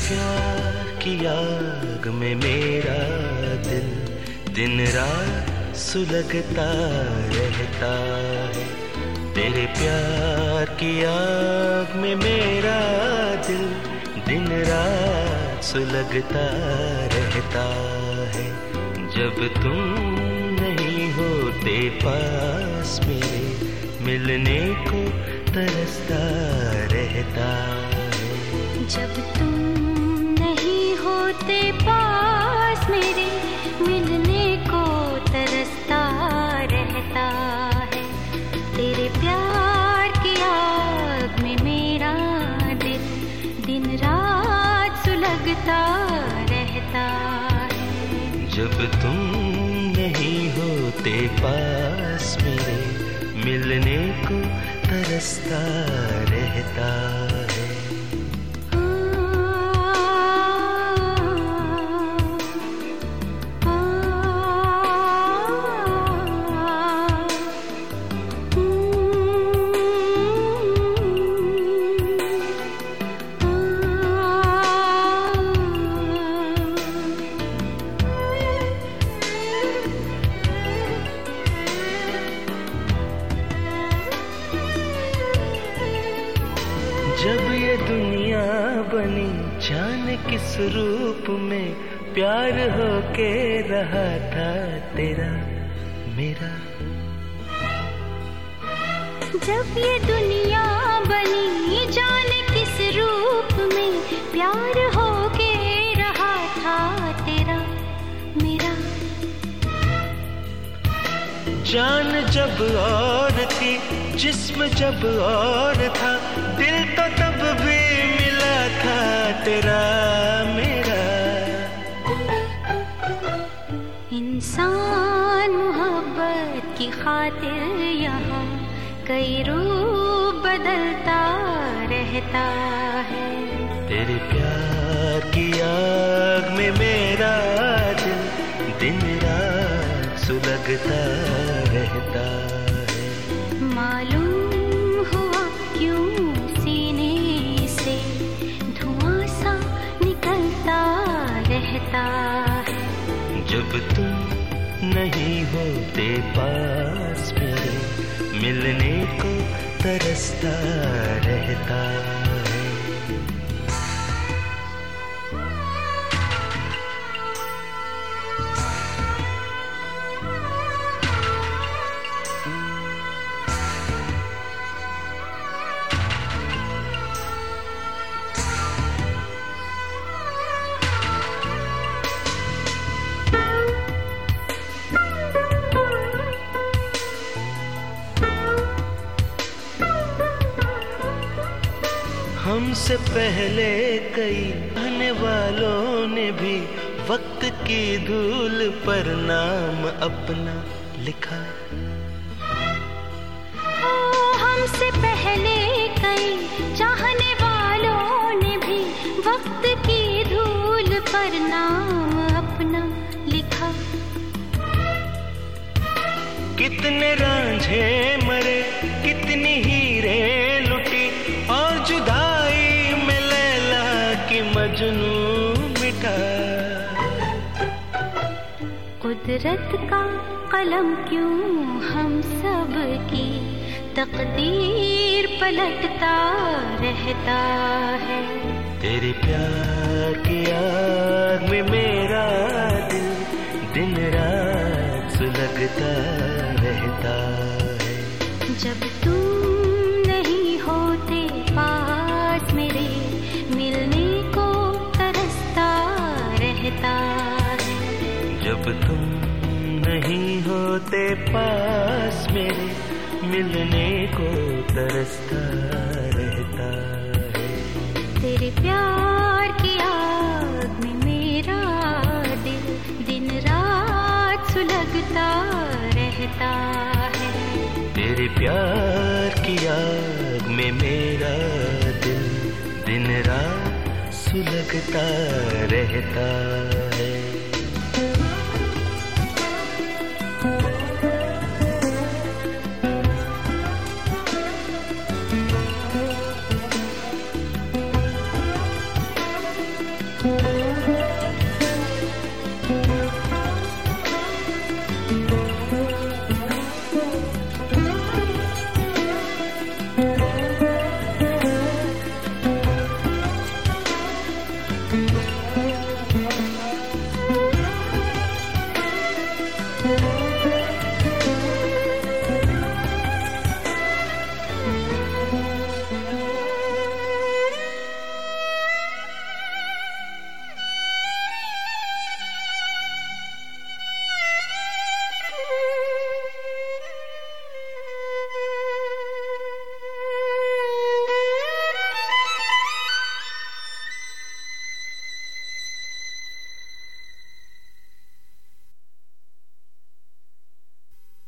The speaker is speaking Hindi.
प्यार की आग में मेरा दिल दिन रात सुलगता रहता है। तेरे प्यार की आग में मेरा दिल दिन रात सुलगता रहता है। जब तुम नहीं होते पास मेरे, मिलने को तरसता रहता है। जब तुम नहीं होते पास मेरे, मिलने को तरसता रहता है। तेरे प्यार की आग में मेरा दिल दिन रात सुलगता रहता है। जब तुम नहीं होते पास मेरे, मिलने को तरसता रहता है। जब ये दुनिया बनी जाने किस रूप में, प्यार होके रहा था तेरा मेरा। जब ये दुनिया बनी जाने किस रूप में, प्यार होके रहा था तेरा मेरा। जान जब और थी, जिस्म जब और था, दिल तो तब भी मिला था तेरा मेरा। इंसान मोहब्बत की खातिर यहाँ कई रूप बदलता रहता है। तेरे प्यार की आग में मेरा दिल दिन रात सुलगता रहता है। मालूम हुआ क्यों सीने से धुआं सा निकलता रहता है। जब तुम नहीं होते पास मेरे, मिलने को तरसता रहता है। हमसे पहले कई आने वालों ने भी वक्त की धूल पर नाम अपना लिखा। हमसे पहले कई चाहने वालों ने भी वक्त की धूल पर नाम अपना लिखा। कितने रांझे मरे, कितनी हीरे लुटी, और जुदाई में लैला की मजनू मिटा। कुदरत का कलम क्यों हम सब की तकदीर पलटता रहता है। तेरे प्यार की आग में मेरा दिल दिन रात सुलगता रहता है। जब तुम नहीं होते पास मेरे, मिलने को तरसता रहता है। जब तुम नहीं होते पास मेरे, मिलने को तरसता रहता है। तेरे प्यार की आग में मेरा दिल दिन रात सुलगता रहता है। तेरे प्यार की आग में मेरा दिल दिन रात सुलगता रहता